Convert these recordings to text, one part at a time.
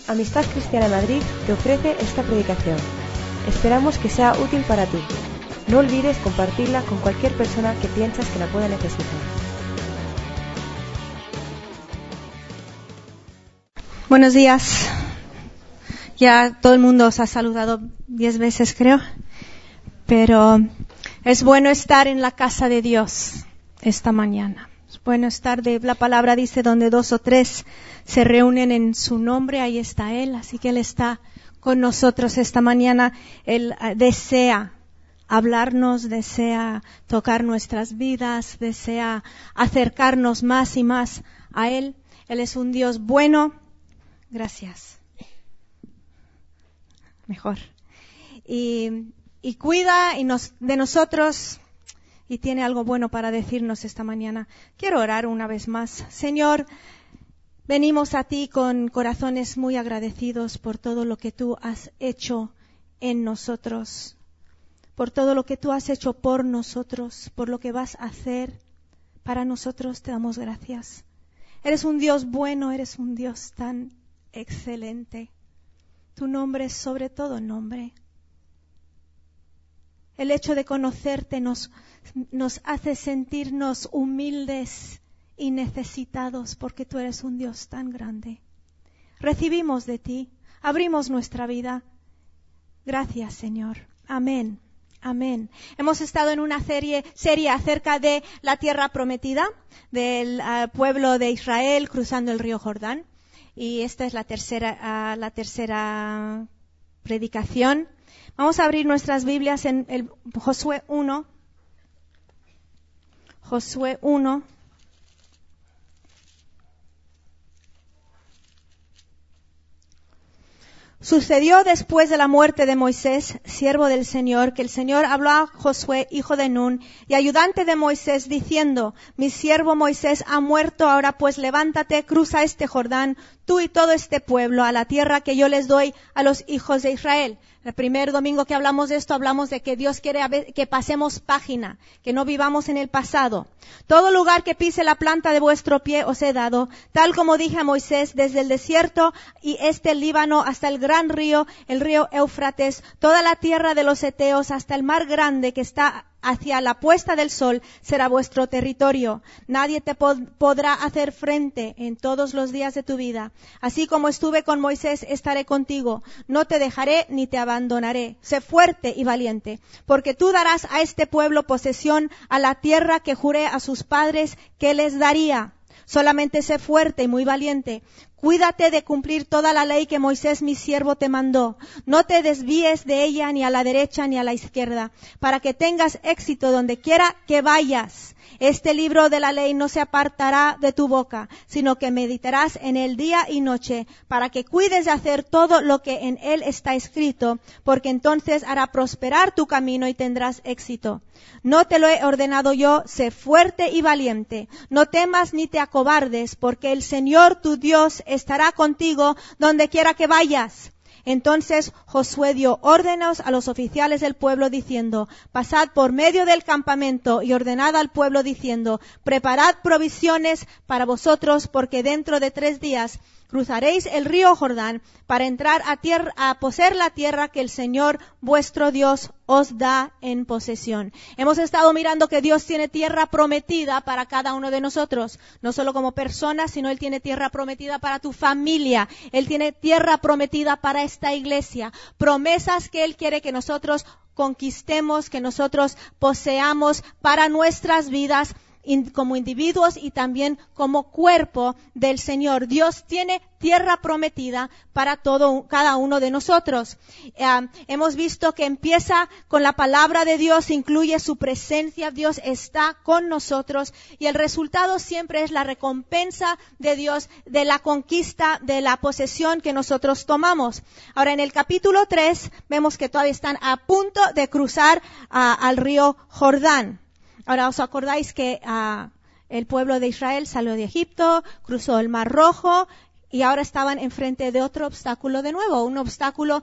Amistad Cristiana Madrid te ofrece esta predicación. Esperamos que sea útil para ti. No olvides compartirla con cualquier persona que piensas que la pueda necesitar. Buenos días. Ya todo el mundo os ha saludado 10 veces, creo. Pero es bueno estar en la casa de Dios esta mañana. Es bueno estar, la palabra dice, donde 2 o 3 se reúnen en su nombre, ahí está Él. Así que Él está con nosotros esta mañana. Él desea hablarnos, desea tocar nuestras vidas, desea acercarnos más y más a Él. Él es un Dios bueno. Gracias. Mejor. Y cuida de nosotros y tiene algo bueno para decirnos esta mañana. Quiero orar una vez más. Señor, venimos a ti con corazones muy agradecidos por todo lo que tú has hecho en nosotros, por todo lo que tú has hecho por nosotros, por lo que vas a hacer para nosotros. Te damos gracias. Eres un Dios bueno, eres un Dios tan excelente. Tu nombre es sobre todo nombre. El hecho de conocerte nos hace sentirnos humildes y necesitados porque tú eres un Dios tan grande. Recibimos de ti, abrimos nuestra vida. Gracias, Señor. Amén. Amén. Hemos estado en una serie acerca de la tierra prometida, del pueblo de Israel cruzando el río Jordán. Y esta es la tercera predicación. Vamos a abrir nuestras Biblias en el Josué 1. Josué 1. Sucedió después de la muerte de Moisés, siervo del Señor, que el Señor habló a Josué, hijo de Nun, y ayudante de Moisés, diciendo: Mi siervo Moisés ha muerto, ahora pues levántate, cruza este Jordán, tú y todo este pueblo, a la tierra que yo les doy a los hijos de Israel. El primer domingo que hablamos de esto, hablamos de que Dios quiere que pasemos página, que no vivamos en el pasado. Todo lugar que pise la planta de vuestro pie os he dado, tal como dije a Moisés, desde el desierto y el Líbano hasta el gran río, el río Éufrates, toda la tierra de los heteos hasta el mar grande que está hacia la puesta del sol será vuestro territorio. Nadie te podrá hacer frente en todos los días de tu vida. Así como estuve con Moisés, estaré contigo. No te dejaré ni te abandonaré. Sé fuerte y valiente, porque tú darás a este pueblo posesión a la tierra que juré a sus padres que les daría. Solamente sé fuerte y muy valiente. Cuídate de cumplir toda la ley que Moisés mi siervo te mandó. No te desvíes de ella ni a la derecha ni a la izquierda, para que tengas éxito donde quiera que vayas. Este libro de la ley no se apartará de tu boca, sino que meditarás en él día y noche, para que cuides de hacer todo lo que en él está escrito, porque entonces hará prosperar tu camino y tendrás éxito. No te lo he ordenado yo, sé fuerte y valiente. No temas ni te acobardes, porque el Señor tu Dios estará contigo donde quiera que vayas. Entonces Josué dio órdenes a los oficiales del pueblo diciendo: Pasad por medio del campamento y ordenad al pueblo diciendo: Preparad provisiones para vosotros, porque dentro de 3 días cruzaréis el río Jordán para entrar a poseer la tierra que el Señor vuestro Dios os da en posesión. Hemos estado mirando que Dios tiene tierra prometida para cada uno de nosotros, no solo como personas, sino Él tiene tierra prometida para tu familia, Él tiene tierra prometida para esta iglesia, promesas que Él quiere que nosotros conquistemos, que nosotros poseamos para nuestras vidas, como individuos y también como cuerpo del Señor. Dios tiene tierra prometida para cada uno de nosotros. Hemos visto que empieza con la palabra de Dios, incluye su presencia, Dios está con nosotros y el resultado siempre es la recompensa de Dios de la conquista, de la posesión que nosotros tomamos. Ahora en el capítulo 3 vemos que todavía están a punto de cruzar al río Jordán. Ahora, ¿os acordáis que el pueblo de Israel salió de Egipto, cruzó el Mar Rojo y ahora estaban enfrente de otro obstáculo de nuevo? Un obstáculo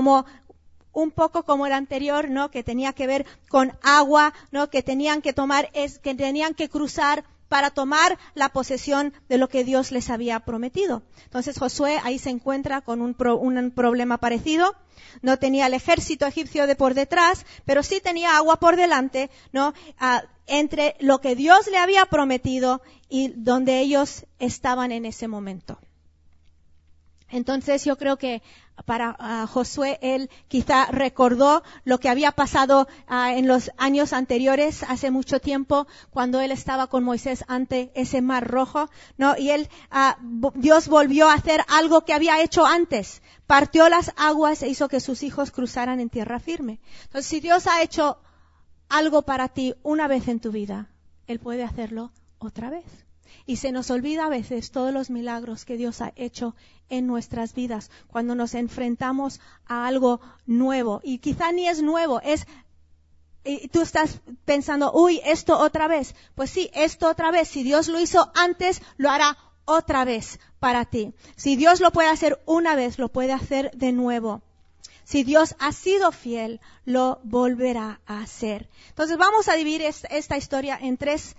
un poco como el anterior, ¿no? Que tenía que ver con agua, ¿no? Que tenían que cruzar para tomar la posesión de lo que Dios les había prometido. Entonces Josué ahí se encuentra con un problema parecido. No tenía el ejército egipcio de por detrás, pero sí tenía agua por delante, ¿no? Entre lo que Dios le había prometido y donde ellos estaban en ese momento. Entonces yo creo que para Josué, él quizá recordó lo que había pasado en los años anteriores, hace mucho tiempo, cuando él estaba con Moisés ante ese mar rojo, ¿no? Y Dios volvió a hacer algo que había hecho antes. Partió las aguas e hizo que sus hijos cruzaran en tierra firme. Entonces, si Dios ha hecho algo para ti una vez en tu vida, Él puede hacerlo otra vez. Y se nos olvida a veces todos los milagros que Dios ha hecho en nuestras vidas cuando nos enfrentamos a algo nuevo. Y quizá ni es nuevo, y tú estás pensando, esto otra vez. Pues sí, esto otra vez. Si Dios lo hizo antes, lo hará otra vez para ti. Si Dios lo puede hacer una vez, lo puede hacer de nuevo. Si Dios ha sido fiel, lo volverá a hacer. Entonces vamos a dividir esta historia en tres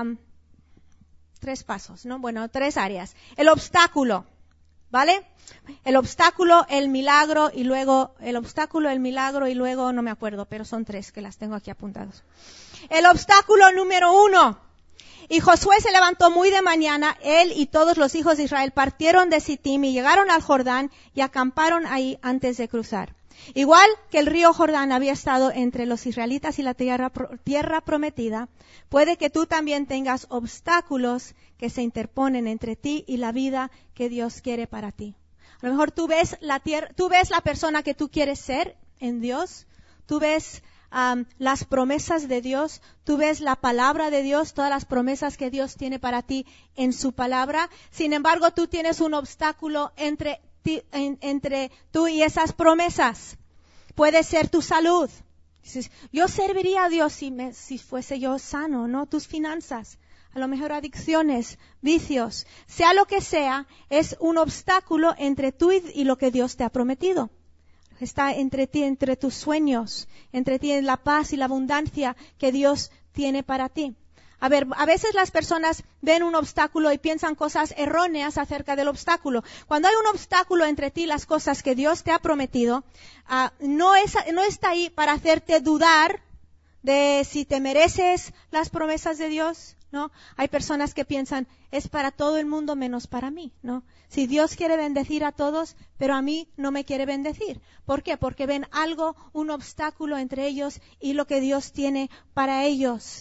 pasos, ¿no? Bueno, tres áreas. El obstáculo, ¿vale? El obstáculo, el milagro y luego no me acuerdo, pero son tres que las tengo aquí apuntadas. El obstáculo número 1. Y Josué se levantó muy de mañana, él y todos los hijos de Israel partieron de Sittim y llegaron al Jordán y acamparon ahí antes de cruzar. Igual que el río Jordán había estado entre los israelitas y la tierra prometida, puede que tú también tengas obstáculos que se interponen entre ti y la vida que Dios quiere para ti. A lo mejor tú ves la persona que tú quieres ser en Dios, tú ves las promesas de Dios, tú ves la palabra de Dios, todas las promesas que Dios tiene para ti en su palabra. Sin embargo, tú tienes un obstáculo entre tú y esas promesas. Puede ser tu salud. Dices, yo serviría a Dios si fuese yo sano, ¿no? Tus finanzas, a lo mejor adicciones, vicios, sea lo que sea, es un obstáculo entre tú y lo que Dios te ha prometido. Está entre ti, entre tus sueños, entre ti la paz y la abundancia que Dios tiene para ti. A veces las personas ven un obstáculo y piensan cosas erróneas acerca del obstáculo. Cuando hay un obstáculo entre ti y las cosas que Dios te ha prometido, no está ahí para hacerte dudar de si te mereces las promesas de Dios, ¿no? Hay personas que piensan, es para todo el mundo menos para mí, ¿no? Si Dios quiere bendecir a todos, pero a mí no me quiere bendecir. ¿Por qué? Porque ven un obstáculo entre ellos y lo que Dios tiene para ellos.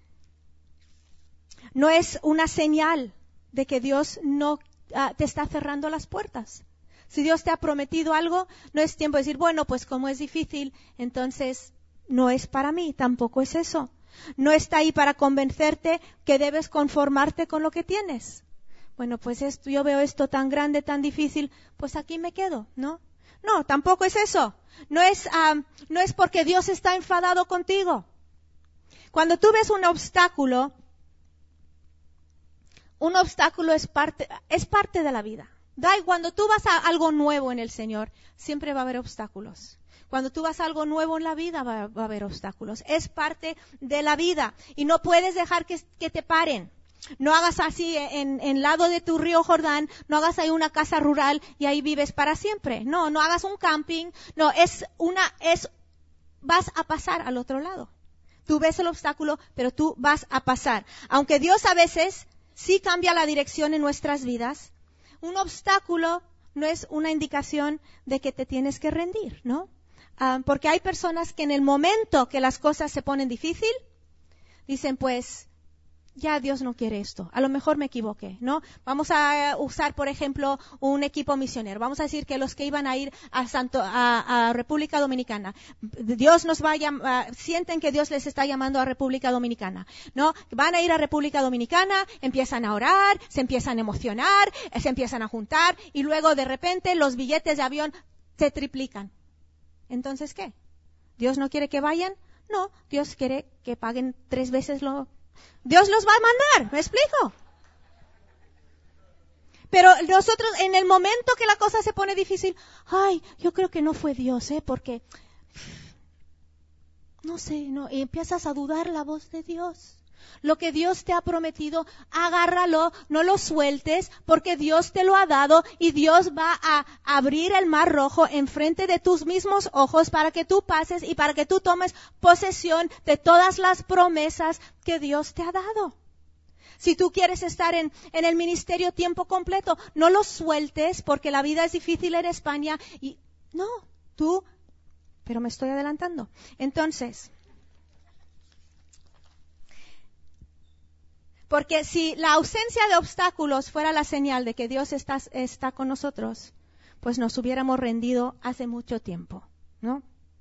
No es una señal de que Dios no te está cerrando las puertas. Si Dios te ha prometido algo, no es tiempo de decir, bueno, pues como es difícil, entonces no es para mí, tampoco es eso. No está ahí para convencerte que debes conformarte con lo que tienes. Bueno, pues yo veo esto tan grande, tan difícil, pues aquí me quedo, ¿no? No, tampoco es eso. No es porque Dios está enfadado contigo. Cuando tú ves un obstáculo es parte de la vida. Cuando tú vas a algo nuevo en el Señor, siempre va a haber obstáculos. Cuando tú vas a algo nuevo en la vida, va a haber obstáculos. Es parte de la vida y no puedes dejar que te paren. No hagas así en lado de tu río Jordán, no hagas ahí una casa rural y ahí vives para siempre. No hagas un camping. No, vas a pasar al otro lado. Tú ves el obstáculo, pero tú vas a pasar. Aunque Dios a veces sí cambia la dirección en nuestras vidas, un obstáculo no es una indicación de que te tienes que rendir, ¿no? Porque hay personas que en el momento que las cosas se ponen difícil, dicen, pues, ya Dios no quiere esto. A lo mejor me equivoqué, ¿no? Vamos a usar, por ejemplo, un equipo misionero. Vamos a decir que los que iban a ir a República Dominicana, Dios nos va a llamar, sienten que Dios les está llamando a República Dominicana, ¿no? Van a ir a República Dominicana, empiezan a orar, se empiezan a emocionar, se empiezan a juntar y luego de repente los billetes de avión se triplican. Entonces, ¿qué? ¿Dios no quiere que vayan? No, Dios quiere que paguen 3 veces Dios los va a mandar, ¿me explico? Pero nosotros, en el momento que la cosa se pone difícil, yo creo que no fue Dios, porque, no sé, y empiezas a dudar la voz de Dios. Lo que Dios te ha prometido, agárralo, no lo sueltes, porque Dios te lo ha dado y Dios va a abrir el mar rojo enfrente de tus mismos ojos para que tú pases y para que tú tomes posesión de todas las promesas que Dios te ha dado. Si tú quieres estar en el ministerio tiempo completo, no lo sueltes porque la vida es difícil en España y no, pero me estoy adelantando. Entonces, porque si la ausencia de obstáculos fuera la señal de que Dios está con nosotros, pues nos hubiéramos rendido hace mucho tiempo, ¿no?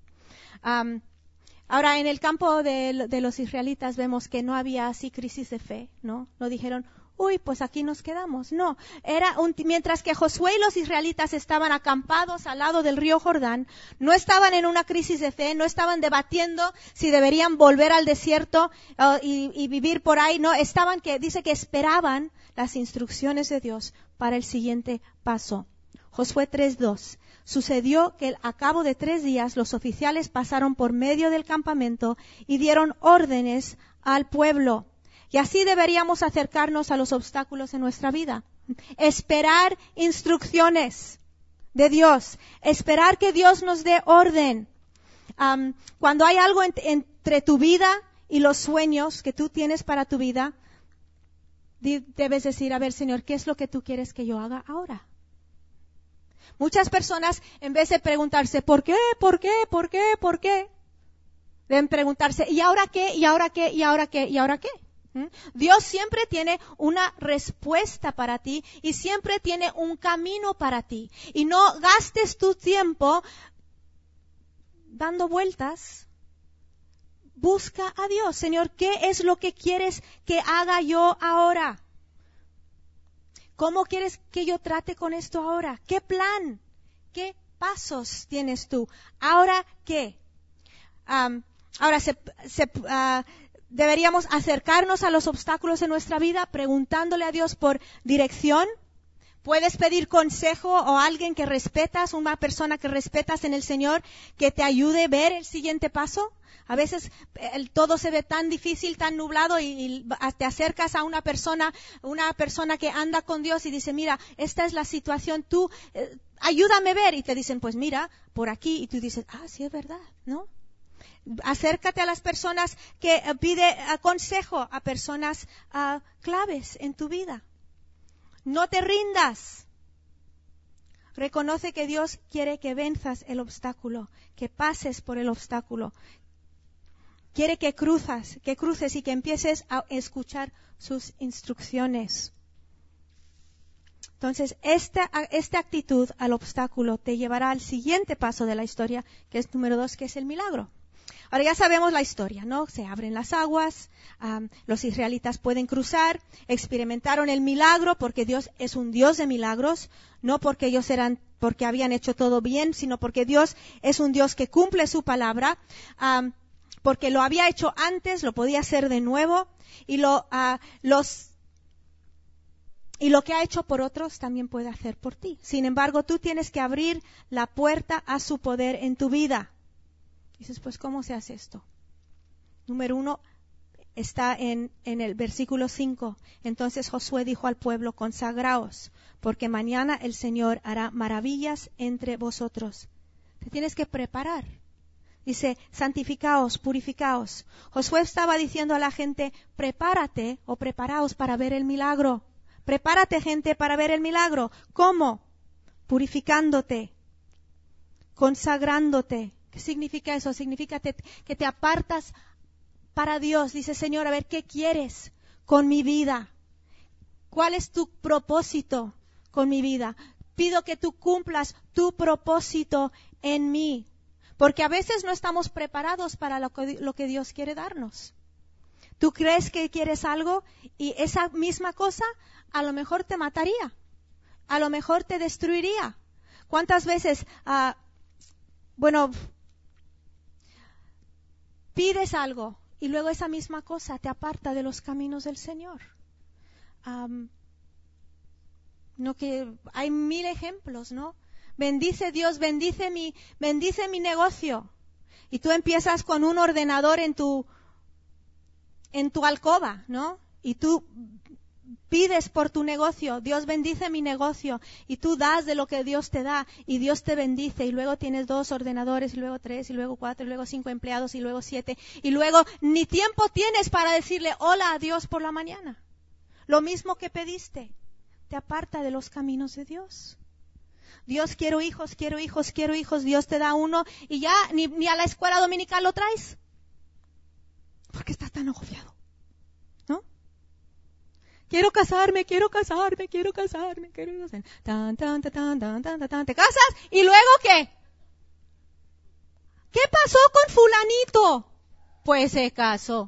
Ahora, en el campo de los israelitas vemos que no había así crisis de fe, ¿no? No dijeron, uy, pues aquí nos quedamos. No, mientras que Josué y los israelitas estaban acampados al lado del río Jordán, no estaban en una crisis de fe, no estaban debatiendo si deberían volver al desierto y vivir por ahí, no, dice que esperaban las instrucciones de Dios para el siguiente paso. Josué 3:2. Sucedió que a cabo de 3 días los oficiales pasaron por medio del campamento y dieron órdenes al pueblo. Y así deberíamos acercarnos a los obstáculos en nuestra vida. Esperar instrucciones de Dios. Esperar que Dios nos dé orden. Cuando hay algo entre tu vida y los sueños que tú tienes para tu vida, debes decir, a ver, Señor, ¿qué es lo que tú quieres que yo haga ahora? Muchas personas, en vez de preguntarse, ¿por qué? ¿Por qué? ¿Por qué? ¿Por qué? Deben preguntarse, ¿y ahora qué? ¿Y ahora qué? ¿Y ahora qué? ¿Y ahora qué? Dios siempre tiene una respuesta para ti y siempre tiene un camino para ti. Y no gastes tu tiempo dando vueltas. Busca a Dios. Señor, ¿qué es lo que quieres que haga yo ahora? ¿Cómo quieres que yo trate con esto ahora? ¿Qué plan? ¿Qué pasos tienes tú? ¿Ahora qué? Deberíamos acercarnos a los obstáculos en nuestra vida preguntándole a Dios por dirección. Puedes pedir consejo o alguien que respetas, una persona que respetas en el Señor, que te ayude a ver el siguiente paso. A veces todo se ve tan difícil, tan nublado y te acercas a una persona que anda con Dios y dice, mira, esta es la situación, tú ayúdame a ver. Y te dicen, pues mira, por aquí. Y tú dices, sí es verdad, ¿no? Acércate a las personas que pide consejo, a personas claves en tu vida. No te rindas. Reconoce que Dios quiere que venzas el obstáculo, que pases por el obstáculo. Quiere que cruces y que empieces a escuchar sus instrucciones. Entonces, esta actitud al obstáculo te llevará al siguiente paso de la historia, que es número 2, que es el milagro. Ahora ya sabemos la historia, ¿no? Se abren las aguas, los israelitas pueden cruzar, experimentaron el milagro porque Dios es un Dios de milagros, no porque porque habían hecho todo bien, sino porque Dios es un Dios que cumple su palabra, porque lo había hecho antes, lo podía hacer de nuevo, y lo que ha hecho por otros también puede hacer por ti. Sin embargo, tú tienes que abrir la puerta a su poder en tu vida. Dices, pues, ¿cómo se hace esto? Número 1 está en el versículo 5. Entonces Josué dijo al pueblo, consagraos, porque mañana el Señor hará maravillas entre vosotros. Te tienes que preparar. Dice, santificaos, purificaos. Josué estaba diciendo a la gente, prepárate o preparaos para ver el milagro. Prepárate, gente, para ver el milagro. ¿Cómo? Purificándote, consagrándote. ¿Qué significa eso? Significa que te apartas para Dios. Dice, Señor, a ver, ¿qué quieres con mi vida? ¿Cuál es tu propósito con mi vida? Pido que tú cumplas tu propósito en mí. Porque a veces no estamos preparados para lo que Dios quiere darnos. Tú crees que quieres algo y esa misma cosa a lo mejor te mataría. A lo mejor te destruiría. ¿Cuántas veces, pides algo y luego esa misma cosa te aparta de los caminos del Señor? Hay 1000 ejemplos, ¿no? Bendice Dios, bendice mi negocio. Y tú empiezas con un ordenador en tu en tu alcoba, ¿no? Y tú pides por tu negocio, Dios bendice mi negocio, y tú das de lo que Dios te da, y Dios te bendice, y luego tienes 2 ordenadores, y luego 3, y luego 4, y luego 5 empleados, y luego 7, y luego ni tiempo tienes para decirle hola a Dios por la mañana. Lo mismo que pediste, te aparta de los caminos de Dios. Dios, quiero hijos, quiero hijos, quiero hijos, Dios te da uno, y ya ni a la escuela dominical lo traes. ¿Por qué estás tan agobiado? ¿No? Quiero casarme, quiero casarme, quiero casarme, quiero casarme. Te casas y luego ¿qué? ¿Qué pasó con fulanito? Pues se casó.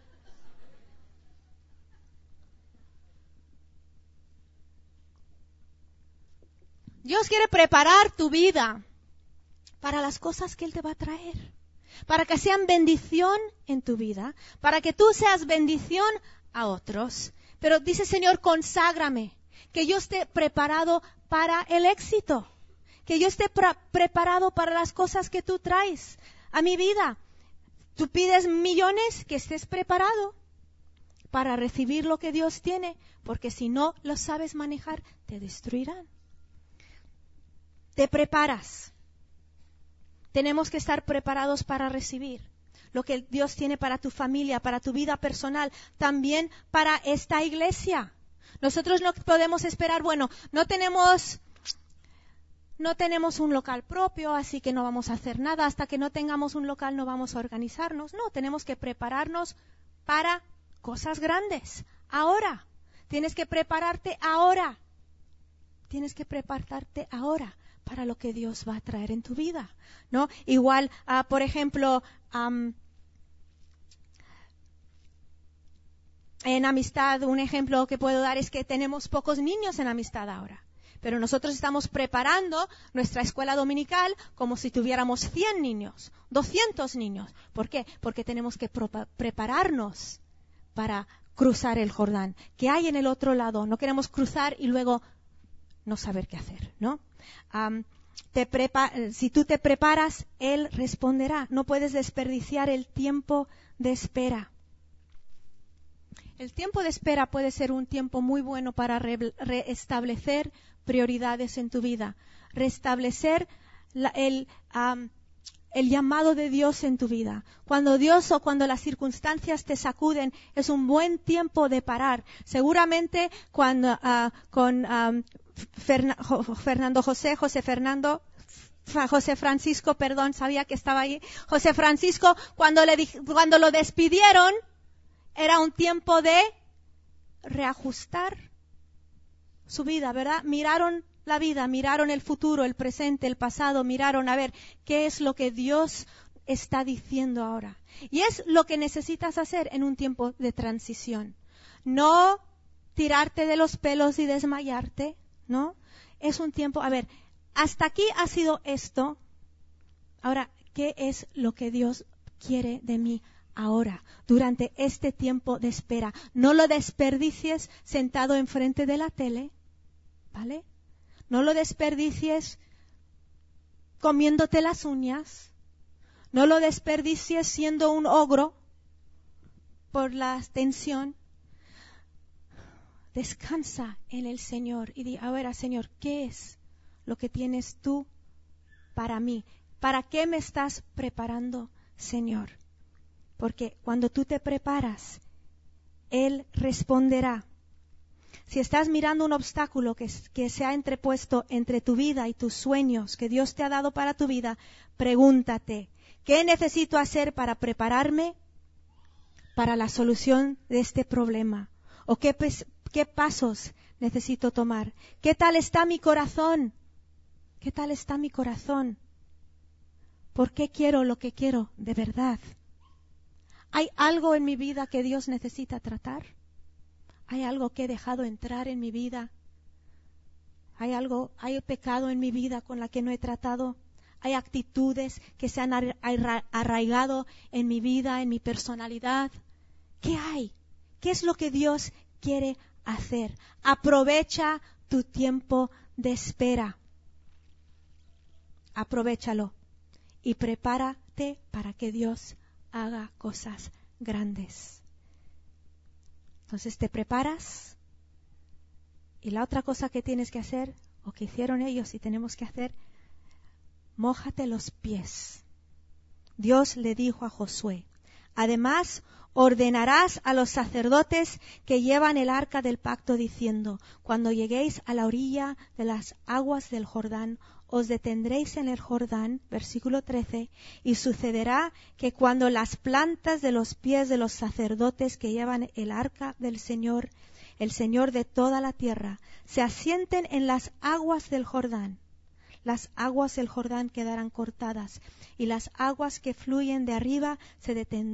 Dios quiere preparar tu vida para las cosas que Él te va a traer, para que sean bendición en tu vida, para que tú seas bendición a otros. Pero dice Señor, conságrame, que yo esté preparado para el éxito, que yo esté preparado para las cosas que tú traes a mi vida. Tú pides millones, que estés preparado para recibir lo que Dios tiene, porque si no lo sabes manejar, te destruirán. Te preparas. Tenemos que estar preparados para recibir lo que Dios tiene para tu familia, para tu vida personal, también para esta iglesia. Nosotros no podemos esperar, bueno, no tenemos un local propio, así que no vamos a hacer nada. Hasta que no tengamos un local no vamos a organizarnos. No, tenemos que prepararnos para cosas grandes. Ahora. Tienes que prepararte ahora. Tienes que prepararte ahora para lo que Dios va a traer en tu vida, ¿no? Igual, por ejemplo, en amistad, un ejemplo que puedo dar es que tenemos pocos niños en amistad ahora. Pero nosotros estamos preparando nuestra escuela dominical como si tuviéramos 100 niños, 200 niños. ¿Por qué? Porque tenemos que prepararnos para cruzar el Jordán. ¿Qué hay en el otro lado? No queremos cruzar y luego no saber qué hacer, ¿no? Si tú te preparas, Él responderá. No puedes desperdiciar el tiempo de espera. El tiempo de espera puede ser un tiempo muy bueno para restablecer prioridades en tu vida, restablecer el llamado de Dios en tu vida. Cuando Dios o cuando las circunstancias te sacuden, es un buen tiempo de parar. Seguramente cuando José Francisco, sabía que estaba ahí. José Francisco, cuando lo despidieron, era un tiempo de reajustar su vida, ¿verdad? Miraron la vida, miraron el futuro, el presente, el pasado, miraron a ver qué es lo que Dios está diciendo ahora. Y es lo que necesitas hacer en un tiempo de transición. No tirarte de los pelos y desmayarte, ¿no? Es un tiempo, a ver, hasta aquí ha sido esto. Ahora, ¿qué es lo que Dios quiere de mí ahora, durante este tiempo de espera? No lo desperdicies sentado enfrente de la tele, ¿vale? No lo desperdicies comiéndote las uñas. No lo desperdicies siendo un ogro por la tensión. Descansa en el Señor y di, ahora, Señor, ¿qué es lo que tienes tú para mí? ¿Para qué me estás preparando, Señor? Porque cuando tú te preparas, Él responderá. Si estás mirando un obstáculo que se ha entrepuesto entre tu vida y tus sueños que Dios te ha dado para tu vida, pregúntate, ¿qué necesito hacer para prepararme para la solución de este problema? ¿O qué pasos necesito tomar? ¿Qué tal está mi corazón? ¿Qué tal está mi corazón? ¿Por qué quiero lo que quiero de verdad? ¿Hay algo en mi vida que Dios necesita tratar? ¿Hay algo que he dejado entrar en mi vida? ¿Hay pecado en mi vida con la que no he tratado? ¿Hay actitudes que se han arraigado en mi vida, en mi personalidad? ¿Qué hay? ¿Qué es lo que Dios quiere hacer? Aprovecha tu tiempo de espera. Aprovéchalo y prepárate para que Dios haga cosas grandes. Entonces te preparas y la otra cosa que tienes que hacer, o que hicieron ellos y tenemos que hacer, mójate los pies. Dios le dijo a Josué, además ordenarás a los sacerdotes que llevan el arca del pacto diciendo, cuando lleguéis a la orilla de las aguas del Jordán, os detendréis en el Jordán, versículo 13, y sucederá que cuando las plantas de los pies de los sacerdotes que llevan el arca del Señor, el Señor de toda la tierra, se asienten en las aguas del Jordán, las aguas del Jordán quedarán cortadas, y las aguas que fluyen de arriba se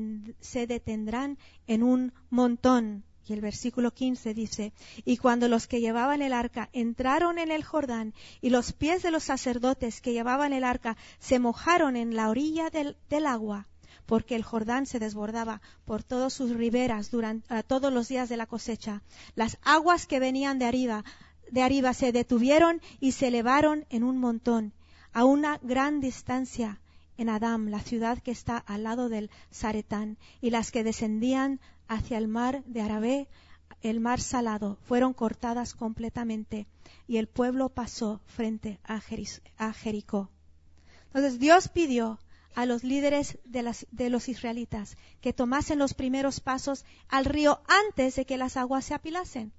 detendrán en un montón. Y el versículo 15 dice, y cuando los que llevaban el arca entraron en el Jordán, y los pies de los sacerdotes que llevaban el arca se mojaron en la orilla del agua, porque el Jordán se desbordaba por todas sus riberas durante todos los días de la cosecha, las aguas que venían de arriba se detuvieron y se elevaron en un montón, a una gran distancia en Adam, la ciudad que está al lado del Zaretán, y las que descendían hacia el mar de Arabé, el mar salado, fueron cortadas completamente, y el pueblo pasó frente a Jericó. Entonces Dios pidió a los líderes de los israelitas que tomasen los primeros pasos al río antes de que las aguas se apilasen.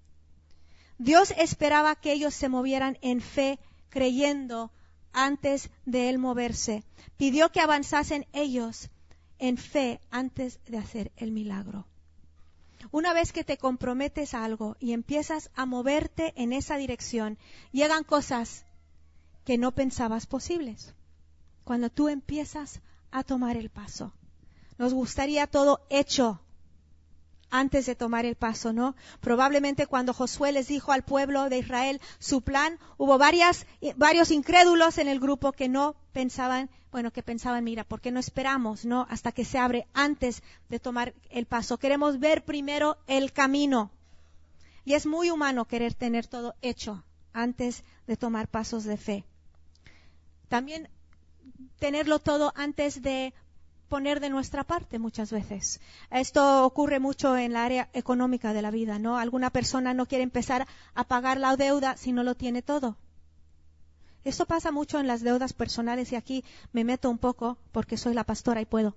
Dios esperaba que ellos se movieran en fe, creyendo antes de él moverse. Pidió que avanzasen ellos en fe antes de hacer el milagro. Una vez que te comprometes a algo y empiezas a moverte en esa dirección, llegan cosas que no pensabas posibles. Cuando tú empiezas a tomar el paso. Nos gustaría todo hecho antes de tomar el paso, ¿no? Probablemente cuando Josué les dijo al pueblo de Israel su plan, hubo varios incrédulos en el grupo que no pensaban, que pensaban, mira, ¿por qué no esperamos, no? Hasta que se abre antes de tomar el paso. Queremos ver primero el camino. Y es muy humano querer tener todo hecho antes de tomar pasos de fe. También tenerlo todo antes de poner de nuestra parte muchas veces. Esto ocurre mucho en la área económica de la vida, ¿no? Alguna persona no quiere empezar a pagar la deuda si no lo tiene todo. Esto pasa mucho en las deudas personales y aquí me meto un poco porque soy la pastora y puedo.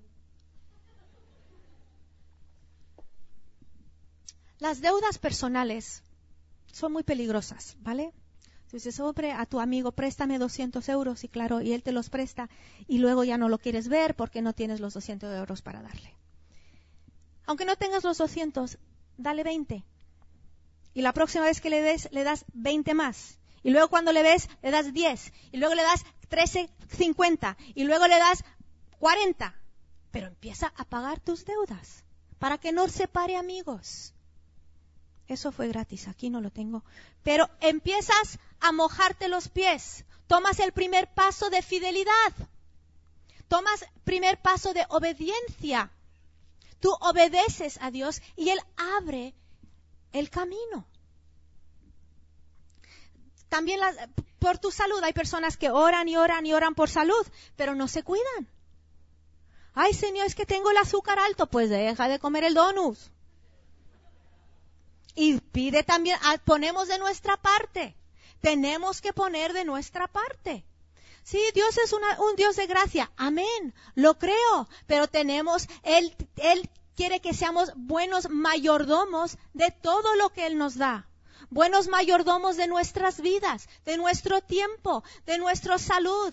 Las deudas personales son muy peligrosas, ¿vale? Dices, hombre, a tu amigo, préstame 200 euros, y claro, y él te los presta, y luego ya no lo quieres ver porque no tienes los 200 euros para darle. Aunque no tengas los 200, dale 20. Y la próxima vez que le des, le das 20 más. Y luego cuando le ves, le das 10. Y luego le das 13,50. Y luego le das 40. Pero empieza a pagar tus deudas para que no separe amigos. Eso fue gratis, aquí no lo tengo. Pero empiezas a mojarte los pies. Tomas el primer paso de fidelidad. Tomas el primer paso de obediencia. Tú obedeces a Dios y Él abre el camino. También por tu salud hay personas que oran y oran y oran por salud, pero no se cuidan. Ay, Señor, es que tengo el azúcar alto. Pues deja de comer el donut. Y pide también, ponemos de nuestra parte. Tenemos que poner de nuestra parte. Sí, Dios es un Dios de gracia. Amén. Lo creo. Pero Él quiere que seamos buenos mayordomos de todo lo que Él nos da. Buenos mayordomos de nuestras vidas, de nuestro tiempo, de nuestra salud.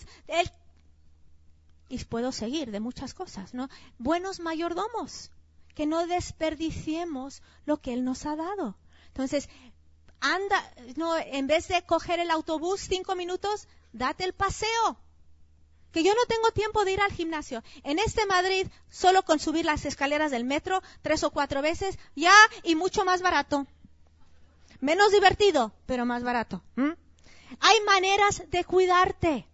Y puedo seguir de muchas cosas, ¿no? Buenos mayordomos. Que no desperdiciemos lo que Él nos ha dado. Entonces, en vez de coger el autobús 5 minutos, date el paseo. Que yo no tengo tiempo de ir al gimnasio. En Madrid, solo con subir las escaleras del metro 3 o 4 veces, ya, y mucho más barato. Menos divertido, pero más barato. Hay maneras de cuidarte.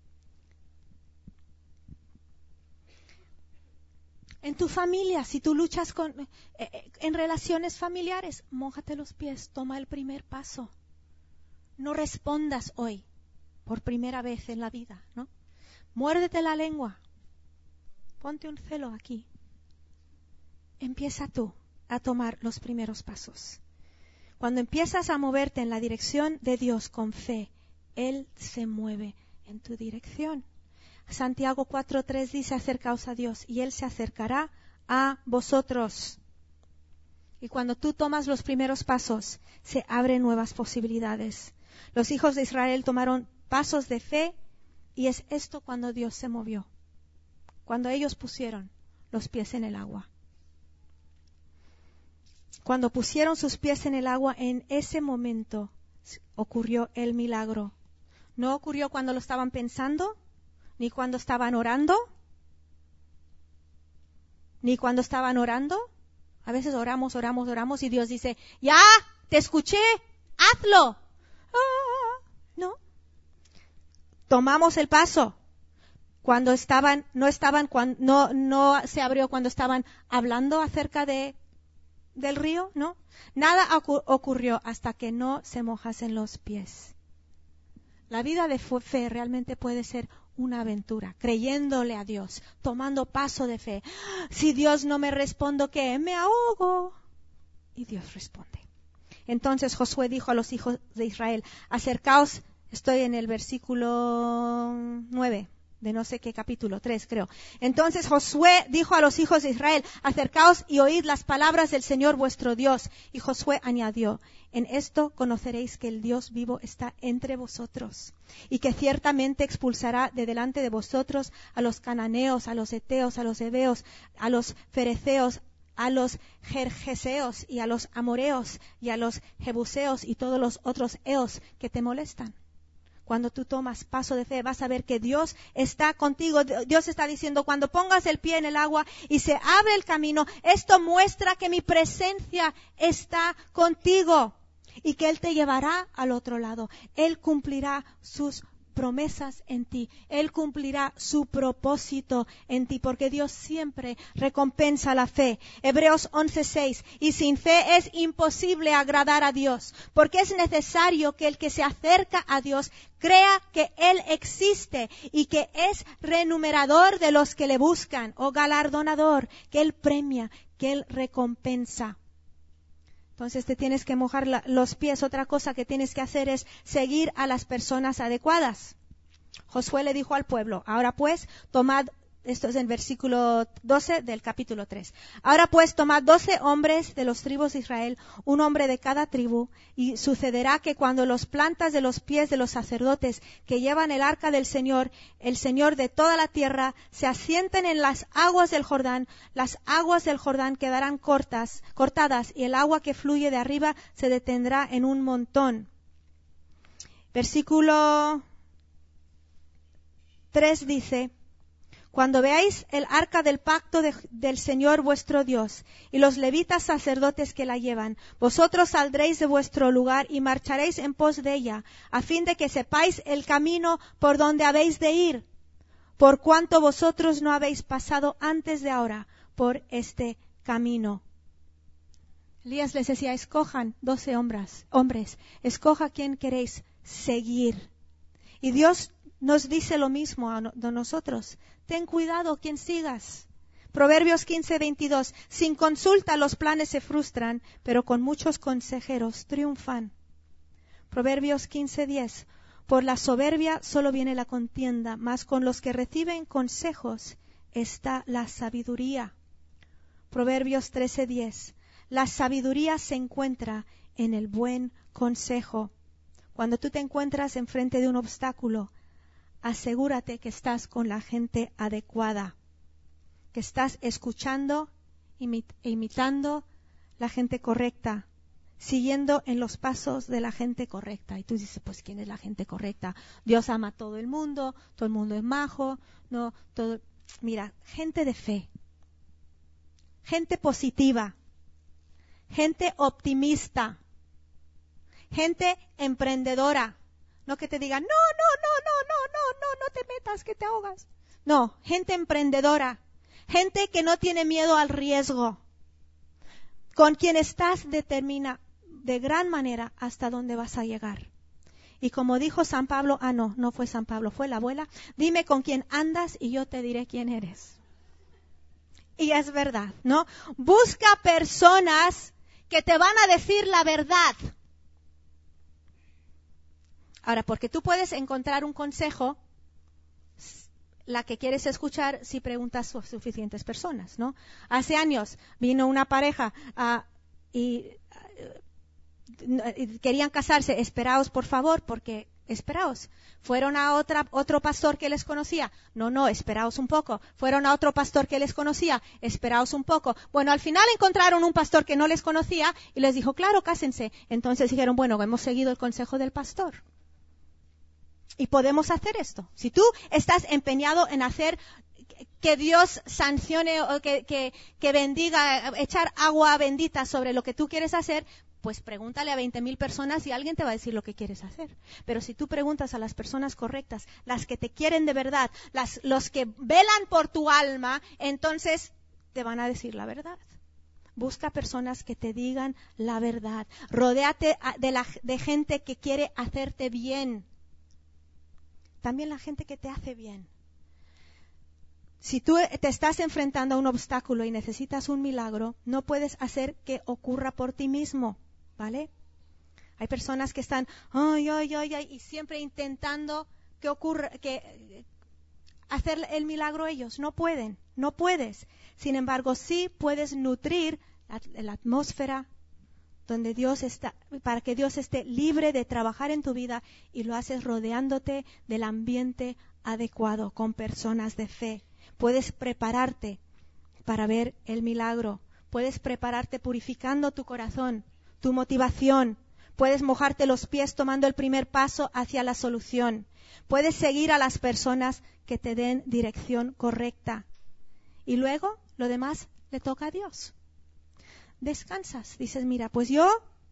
En tu familia, si tú luchas en relaciones familiares, mójate los pies, toma el primer paso. No respondas hoy, por primera vez en la vida, ¿no? Muérdete la lengua. Ponte un celo aquí. Empieza tú. a tomar los primeros pasos. Cuando empiezas a moverte en la dirección de Dios con fe, Él se mueve en tu dirección. Santiago 4:3 dice: acercaos a Dios y Él se acercará a vosotros. Y cuando tú tomas los primeros pasos, se abren nuevas posibilidades. Los hijos de Israel tomaron pasos de fe y es esto cuando Dios se movió. Cuando ellos pusieron los pies en el agua. Cuando pusieron sus pies en el agua, en ese momento ocurrió el milagro. No ocurrió cuando lo estaban pensando, ni cuando estaban orando, ni cuando estaban orando. A veces oramos y Dios dice: ya, te escuché, hazlo. No. Tomamos el paso. Cuando estaban, no se abrió cuando estaban hablando acerca del río, ¿no? Nada ocurrió hasta que no se mojasen los pies. La vida de fe realmente puede ser una aventura, creyéndole a Dios, tomando paso de fe. Si Dios no me responde, ¿qué? Me ahogo. Y Dios responde. Entonces Josué dijo a los hijos de Israel: acercaos, estoy en el versículo 9. De no sé qué capítulo, 3 creo. Entonces Josué dijo a los hijos de Israel: acercaos y oíd las palabras del Señor vuestro Dios. Y Josué añadió: en esto conoceréis que el Dios vivo está entre vosotros, y que ciertamente expulsará de delante de vosotros a los cananeos, a los heteos, a los heveos, a los fereceos, a los gergeseos y a los amoreos y a los jebuseos y todos los otros eos que te molestan. Cuando tú tomas paso de fe, vas a ver que Dios está contigo. Dios está diciendo: cuando pongas el pie en el agua y se abre el camino, esto muestra que mi presencia está contigo y que Él te llevará al otro lado. Él cumplirá sus promesas en ti. Él cumplirá su propósito en ti, porque Dios siempre recompensa la fe. Hebreos 11:6: y sin fe es imposible agradar a Dios, porque es necesario que el que se acerca a Dios crea que Él existe y que es remunerador de los que le buscan, o galardonador, que Él premia, que Él recompensa. Entonces te tienes que mojar los pies. Otra cosa que tienes que hacer es seguir a las personas adecuadas. Josué le dijo al pueblo: ahora pues tomad, esto es en versículo 12 del capítulo 3. Ahora pues tomad 12 hombres de los tribus de Israel, un hombre de cada tribu, y sucederá que cuando los plantas de los pies de los sacerdotes que llevan el arca del Señor, el Señor de toda la tierra, se asienten en las aguas del Jordán, las aguas del Jordán quedarán cortadas y el agua que fluye de arriba se detendrá en un montón. Versículo 3 dice: cuando veáis el arca del pacto del Señor vuestro Dios y los levitas sacerdotes que la llevan, vosotros saldréis de vuestro lugar y marcharéis en pos de ella, a fin de que sepáis el camino por donde habéis de ir, por cuanto vosotros no habéis pasado antes de ahora por este camino. Elías les decía: escojan 12 hombres, escoja quién queréis seguir. Y Dios nos dice lo mismo a nosotros: ten cuidado quien sigas. Proverbios 15:22: sin consulta los planes se frustran, pero con muchos consejeros triunfan. Proverbios 15:10: por la soberbia solo viene la contienda, mas con los que reciben consejos está la sabiduría. Proverbios 13:10: la sabiduría se encuentra en el buen consejo. Cuando tú te encuentras enfrente de un obstáculo, asegúrate que estás con la gente adecuada, que estás escuchando e imitando la gente correcta, siguiendo en los pasos de la gente correcta. Y tú dices: pues ¿quién es la gente correcta? Dios ama a todo el mundo es majo, no, todo. Mira, gente de fe, gente positiva, gente optimista, gente emprendedora. No que te digan: no te metas, que te ahogas. No, gente emprendedora, gente que no tiene miedo al riesgo, con quien estás determina de gran manera hasta dónde vas a llegar. Y como dijo San Pablo, no fue San Pablo, fue la abuela: dime con quién andas y yo te diré quién eres. Y es verdad, ¿no? Busca personas que te van a decir la verdad. Ahora, porque tú puedes encontrar un consejo, la que quieres escuchar, si preguntas a suficientes personas, ¿no? Hace años vino una pareja y querían casarse. Esperaos, por favor, porque esperaos. Fueron a otro pastor que les conocía. No, esperaos un poco. Fueron a otro pastor que les conocía. Esperaos un poco. Bueno, al final encontraron un pastor que no les conocía y les dijo, claro, cásense. Entonces dijeron, bueno, hemos seguido el consejo del pastor. Y podemos hacer esto. Si tú estás empeñado en hacer que Dios sancione o que bendiga, echar agua bendita sobre lo que tú quieres hacer, pues pregúntale a 20.000 personas y alguien te va a decir lo que quieres hacer. Pero si tú preguntas a las personas correctas, las que te quieren de verdad, los que velan por tu alma, entonces te van a decir la verdad. Busca personas que te digan la verdad. Rodéate de gente que quiere hacerte bien. También la gente que te hace bien. Si tú te estás enfrentando a un obstáculo y necesitas un milagro, no puedes hacer que ocurra por ti mismo, ¿vale? Hay personas que están, y siempre intentando que ocurra, que hacer el milagro ellos. No pueden, no puedes. Sin embargo, sí puedes nutrir la atmósfera donde Dios está, para que Dios esté libre de trabajar en tu vida, y lo haces rodeándote del ambiente adecuado, con personas de fe. Puedes prepararte para ver el milagro. Puedes prepararte purificando tu corazón, tu motivación. Puedes mojarte los pies tomando el primer paso hacia la solución. Puedes seguir a las personas que te den dirección correcta. Y luego, lo demás le toca a Dios. Descansas, dices, mira, pues yo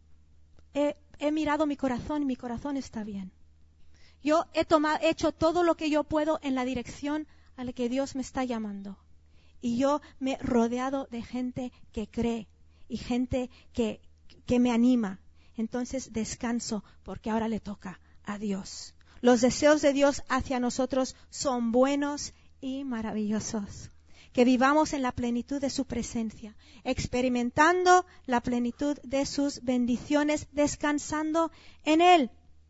he mirado mi corazón y mi corazón está bien. Yo he hecho todo lo que yo puedo en la dirección a la que Dios me está llamando. Y yo me he rodeado de gente que cree y gente que me anima. Entonces descanso, porque ahora le toca a Dios. Los deseos de Dios hacia nosotros son buenos y maravillosos. Que vivamos en la plenitud de su presencia, experimentando la plenitud de sus bendiciones, descansando en Él.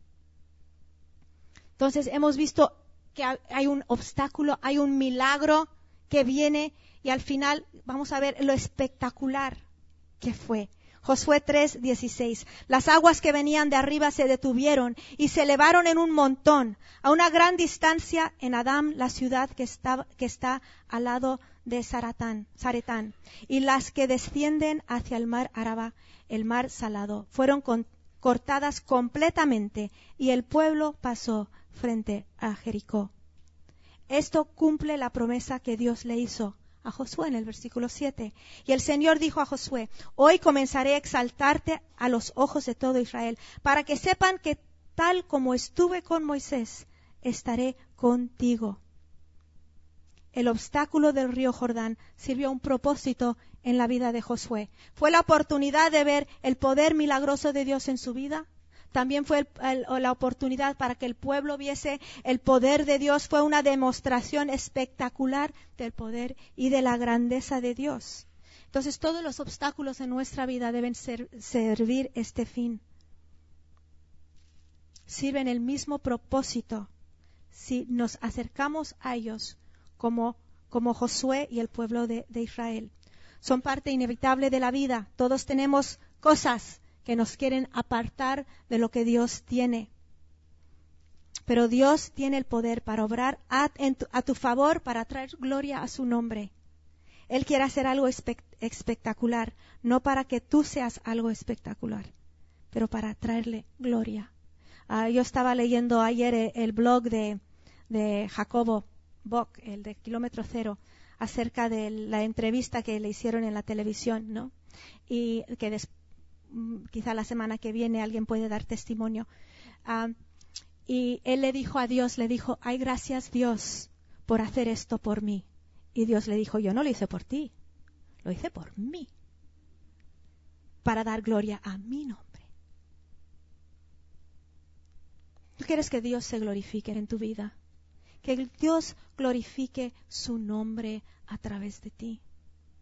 Entonces hemos visto que hay un obstáculo, hay un milagro que viene, y al final vamos a ver lo espectacular que fue. Josué 3:16. Las aguas que venían de arriba se detuvieron y se elevaron en un montón, a una gran distancia en Adam, la ciudad que está al lado de Zaretán. Y las que descienden hacia el mar Araba, el mar Salado, fueron cortadas completamente, y el pueblo pasó frente a Jericó. Esto cumple la promesa que Dios le hizo a Josué en el versículo 7. Y el Señor dijo a Josué, hoy comenzaré a exaltarte a los ojos de todo Israel, para que sepan que tal como estuve con Moisés, estaré contigo. El obstáculo del río Jordán sirvió a un propósito en la vida de Josué. Fue la oportunidad de ver el poder milagroso de Dios en su vida. También fue la oportunidad para que el pueblo viese el poder de Dios. Fue una demostración espectacular del poder y de la grandeza de Dios. Entonces, todos los obstáculos en nuestra vida deben servir este fin. Sirven el mismo propósito si nos acercamos a ellos como Josué y el pueblo de Israel. Son parte inevitable de la vida. Todos tenemos cosas que nos quieren apartar de lo que Dios tiene. Pero Dios tiene el poder para obrar a tu favor, para traer gloria a su nombre. Él quiere hacer algo espectacular, no para que tú seas algo espectacular, pero para traerle gloria. Yo estaba leyendo ayer el blog de Jacobo Bock, el de Kilómetro Cero, acerca de la entrevista que le hicieron en la televisión, ¿no? Y que quizá la semana que viene alguien puede dar testimonio. Y él le dijo a Dios, ay, gracias Dios por hacer esto por mí. Y Dios le dijo, yo no lo hice por ti, lo hice por mí, para dar gloria a mi nombre. ¿Tú quieres que Dios se glorifique en tu vida? Que Dios glorifique su nombre a través de ti.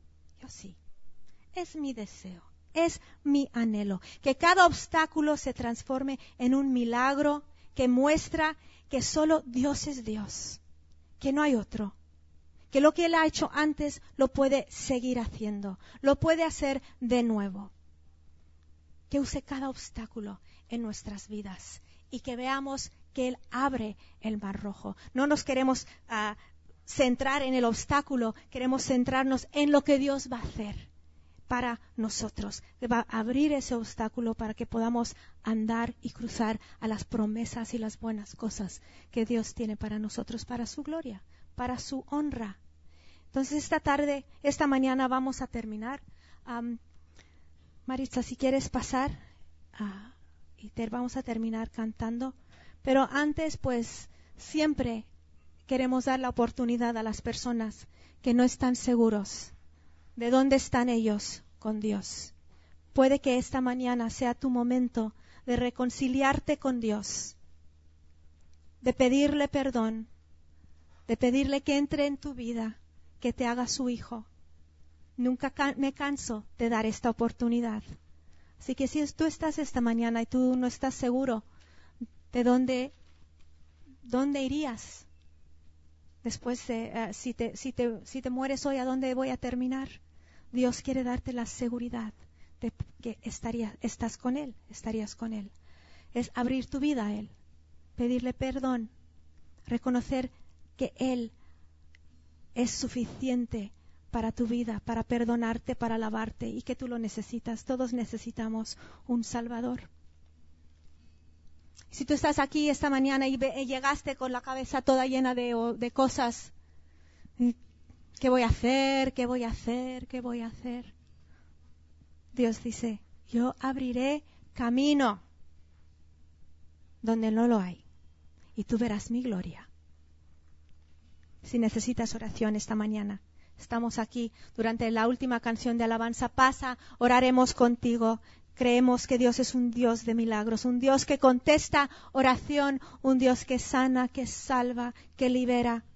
Yo sí. Es mi deseo, es mi anhelo, que cada obstáculo se transforme en un milagro que muestra que solo Dios es Dios, que no hay otro, que lo que Él ha hecho antes lo puede seguir haciendo, lo puede hacer de nuevo. Que use cada obstáculo en nuestras vidas y que veamos que Él abre el Mar Rojo. No nos queremos centrar en el obstáculo, queremos centrarnos en lo que Dios va a hacer para nosotros. Va a abrir ese obstáculo para que podamos andar y cruzar a las promesas y las buenas cosas que Dios tiene para nosotros, para su gloria, para su honra. Entonces esta mañana vamos a terminar. Maritza, si quieres pasar, y vamos a terminar cantando. Pero antes, pues, siempre queremos dar la oportunidad a las personas que no están seguros de dónde están ellos con Dios. Puede que esta mañana sea tu momento de reconciliarte con Dios, de pedirle perdón, de pedirle que entre en tu vida, que te haga su hijo. Nunca me canso de dar esta oportunidad. Así que si tú estás esta mañana y tú no estás seguro de dónde irías después de si te mueres hoy, ¿a dónde voy a terminar? Dios quiere darte la seguridad de que estarías con Él. Es abrir tu vida a Él, pedirle perdón, reconocer que Él es suficiente para tu vida, para perdonarte, para lavarte, y que tú lo necesitas. Todos necesitamos un Salvador. Si tú estás aquí esta mañana y llegaste con la cabeza toda llena de cosas, ¿qué voy a hacer? ¿Qué voy a hacer? ¿Qué voy a hacer? Dios dice, yo abriré camino donde no lo hay, y tú verás mi gloria. Si necesitas oración esta mañana, estamos aquí durante la última canción de alabanza. Pasa, oraremos contigo. Creemos que Dios es un Dios de milagros, un Dios que contesta oración, un Dios que sana, que salva, que libera.